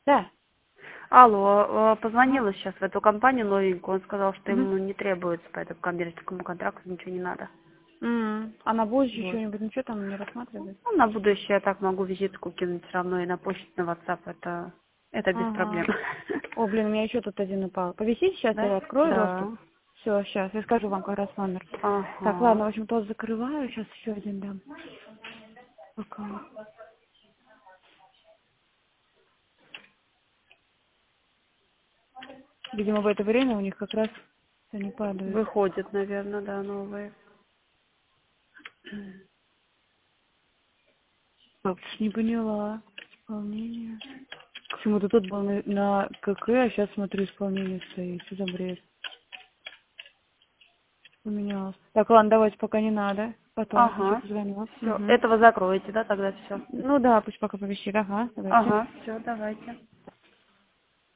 Да. Алло, Ага. позвонила сейчас в эту компанию новенькую, он сказал, что ему не требуется по этому коммерческому контракту, ничего не надо. А на будущее Вот. что-нибудь, ничего там не рассматривать? Ну, на будущее я так могу визитку кинуть все равно и на почту, на WhatsApp, это без проблем. Ага. О, блин, у меня еще тут один упал. Повисите, сейчас Да? я открою доступ. Да. Все, сейчас, я скажу вам как раз номер. Так, ладно, Ага. в общем, тот закрываю, сейчас еще один дам. Пока. Видимо, в это время у них как раз они падают. Выходит, наверное, да, новые. Так, не поняла. Исполнение. Почему-то тут был на КК, а сейчас смотрю, исполнение стоит. Что за бред? Поменялось. Так, ладно, давайте пока не надо. Потом, если что, Ага. позвоню. Все, Угу. этого закроете, да, тогда все. Ну да, пусть пока повисит. Ага, давайте. Ага, все, давайте.